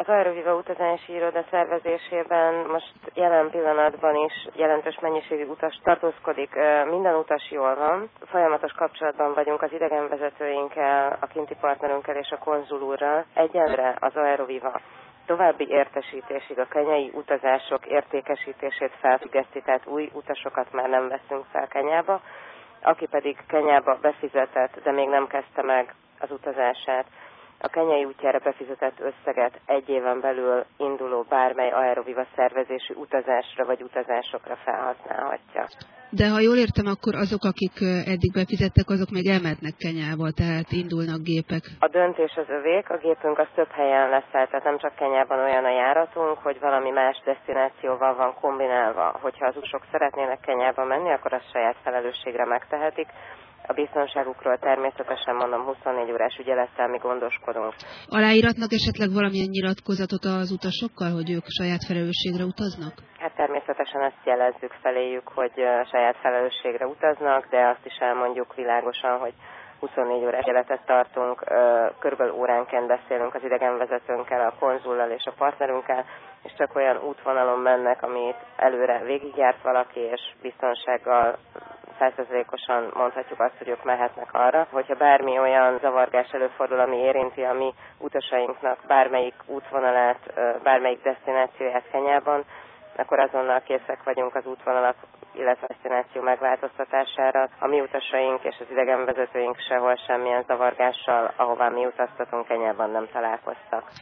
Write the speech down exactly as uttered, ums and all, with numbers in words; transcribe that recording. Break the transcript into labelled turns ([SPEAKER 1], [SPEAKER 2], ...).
[SPEAKER 1] Aeroviva utazási iroda szervezésében most jelen pillanatban is jelentős mennyiségű utas tartózkodik. Minden utas jól van. Folyamatos kapcsolatban vagyunk az idegenvezetőinkkel, a kinti partnerünkkel és a konzul úrral. Egyenre az Aeroviva további értesítésig a kenyai utazások értékesítését felfüggeszti, tehát új utasokat már nem veszünk fel Kenyába. Aki pedig Kenyába befizetett, de még nem kezdte meg az utazását, a kenyai útjára befizetett összeget egy éven belül induló bármely Aeroviva szervezésű utazásra vagy utazásokra felhasználhatja.
[SPEAKER 2] De ha jól értem, akkor azok, akik eddig befizettek, azok még elmehetnek Kenyába, tehát indulnak gépek.
[SPEAKER 1] A döntés az övék, a gépünk az több helyen lesz el, tehát nem csak Kenyában olyan a járatunk, hogy valami más desztinációval van kombinálva. Hogyha az utasok szeretnének Kenyába menni, akkor azt saját felelősségre megtehetik. A biztonságukról természetesen mondom huszonnégy órás ügyelettel mi gondoskodunk.
[SPEAKER 2] Aláíratnak esetleg valamilyen nyilatkozatot az utasokkal, hogy ők saját felelősségre utaznak?
[SPEAKER 1] Hát természetesen ezt jelezzük feléjük, hogy saját felelősségre utaznak, de azt is elmondjuk világosan, hogy huszonnégy órás ügyeletet tartunk, körülbelül óránként beszélünk az idegenvezetőnkkel, a konzullal és a partnerünkkel, és csak olyan útvonalon mennek, amit előre végigjárt valaki, és biztonsággal százszerzalékosan mondhatjuk azt, hogy ők mehetnek arra, hogyha bármi olyan zavargás előfordul, ami érinti a mi utasainknak bármelyik útvonalát, bármelyik desztinációját Kenyában, akkor azonnal készek vagyunk az útvonalak, illetve a desztináció megváltoztatására. A mi utasaink és az idegenvezetőink sehol semmilyen zavargással, ahová mi utaztatunk, Kenyában nem találkoztak.